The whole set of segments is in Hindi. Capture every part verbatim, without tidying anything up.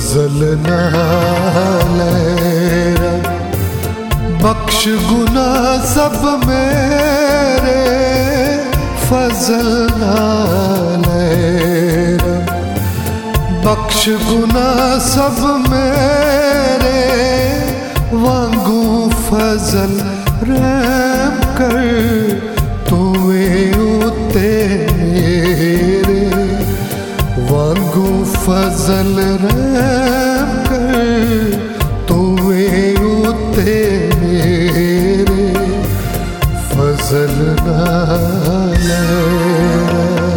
फजल नालेरा बख्श गुना सब मेरे, फजल नालेरा बख्श गुना सब मेरे, वांगू फजल रहम कर तुवे उते मेरे, वांगू फजल रहम कर तुवे उते मेरे, फजल नालेरा।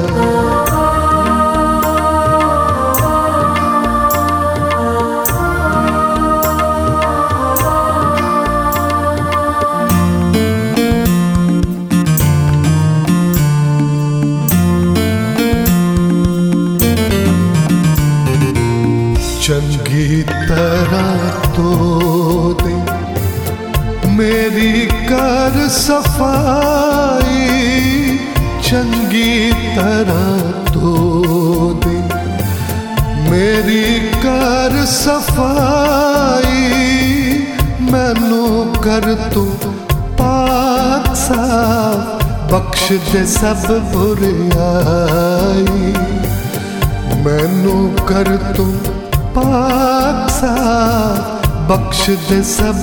चंगी तरह तो दे मेरी कर सफाई, चंगी तरह तो दे मेरी कर सफाई, मैनू कर तू पाक साफ बख्श दे सब बुराई, मैनू कर तू पाक साफ बख्श दे सब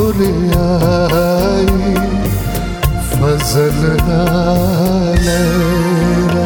बुराई, फजल नालेरा।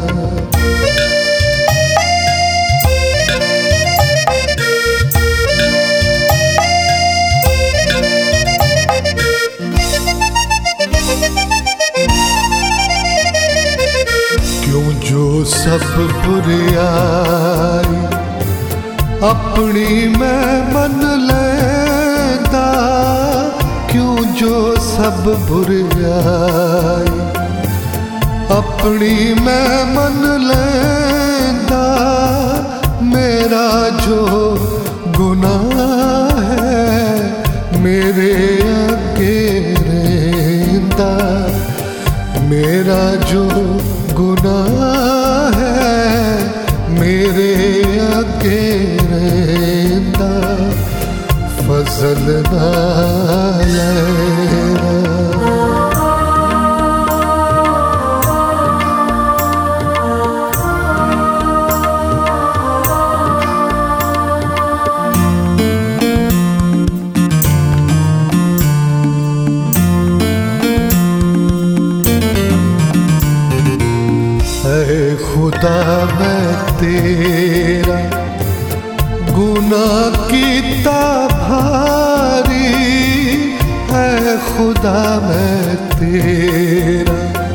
क्यों जो सब बुराई अपनी मैं मन लेंदा, क्यों जो सब बुराई अपनी मैं मन लेंदा, मेरा जो गुनाह है मेरे अगे रहिंदा, मेरा जो गुनाह है मेरे अगे रहिंदा, फजल नालेरा। ऐ खुदा मैं तेरा गुनाह कीता भारी, ऐ खुदा मैं तेरा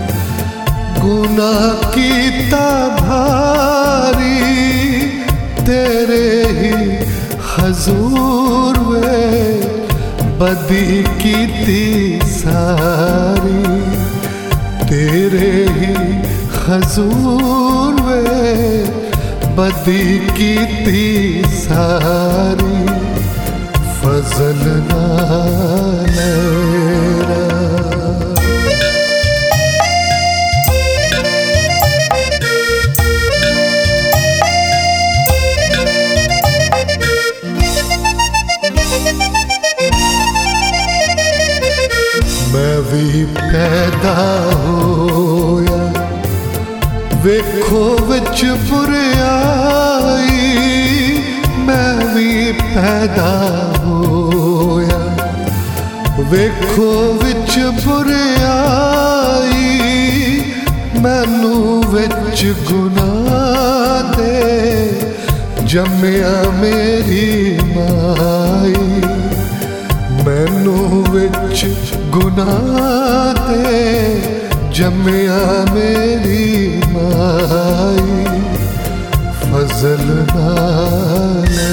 गुनाह कीता भारी, तेरे ही हजूर वे बदी कीती सारी, तेरे ही हजूर वे बदी कीती सारी, फजल नालेरा। मैं भी पैदा होया वेखो विच बुराई, मैं भी पैदा होया वेखो विच बुराई, मैनू विच गुनाह दे जम्मिया मेरी माई, मैनू विच गुनाह दे जम्मिया मेरी माई, फजल नालेरा।